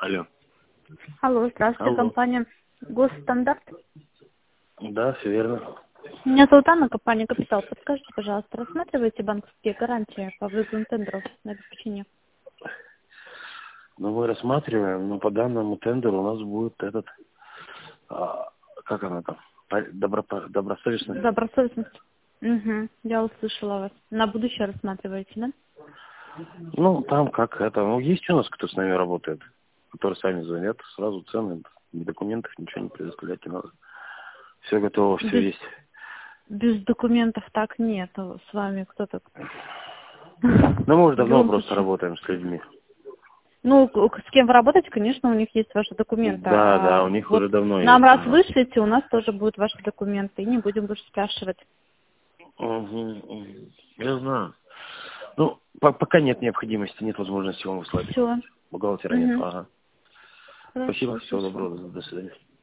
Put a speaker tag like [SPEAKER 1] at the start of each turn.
[SPEAKER 1] Алло.
[SPEAKER 2] Алло, здравствуйте,
[SPEAKER 1] Алло.
[SPEAKER 2] компания Госстандарт.
[SPEAKER 1] Да, все верно.
[SPEAKER 2] Меня зовут Анна, компания Капитал. Подскажите, пожалуйста, рассматриваете банковские гарантии по выигранным тендеру на обеспечение?
[SPEAKER 1] Ну, мы рассматриваем, но по данному тендеру у нас будет этот, как она там, добросовестность.
[SPEAKER 2] Добросовестность. Угу, я услышала вас. На будущее рассматриваете, да?
[SPEAKER 1] Ну, там как это, ну, есть у нас, кто с нами работает, которые сами звонят, сразу цены, ни документов, ничего не предоставлять не надо. Все готово, все есть.
[SPEAKER 2] Без документов так нет. С вами кто-то...
[SPEAKER 1] Ну, мы уже
[SPEAKER 2] В
[SPEAKER 1] давно
[SPEAKER 2] любом
[SPEAKER 1] просто
[SPEAKER 2] случае.
[SPEAKER 1] работаем с людьми.
[SPEAKER 2] Ну, с кем вы работаете, конечно, у них есть ваши документы.
[SPEAKER 1] Да,
[SPEAKER 2] А
[SPEAKER 1] да, у них
[SPEAKER 2] вот
[SPEAKER 1] уже давно
[SPEAKER 2] нам
[SPEAKER 1] есть.
[SPEAKER 2] раз
[SPEAKER 1] Ага.
[SPEAKER 2] вышлите, у нас тоже будут ваши документы. И не будем больше спрашивать.
[SPEAKER 1] Угу. Я знаю. Ну, пока нет необходимости, нет возможности вам выслать.
[SPEAKER 2] Все.
[SPEAKER 1] Бухгалтера нет.
[SPEAKER 2] Угу.
[SPEAKER 1] Ага. Спасибо,
[SPEAKER 2] Хорошо,
[SPEAKER 1] всего
[SPEAKER 2] спасибо.
[SPEAKER 1] доброго, до свидания.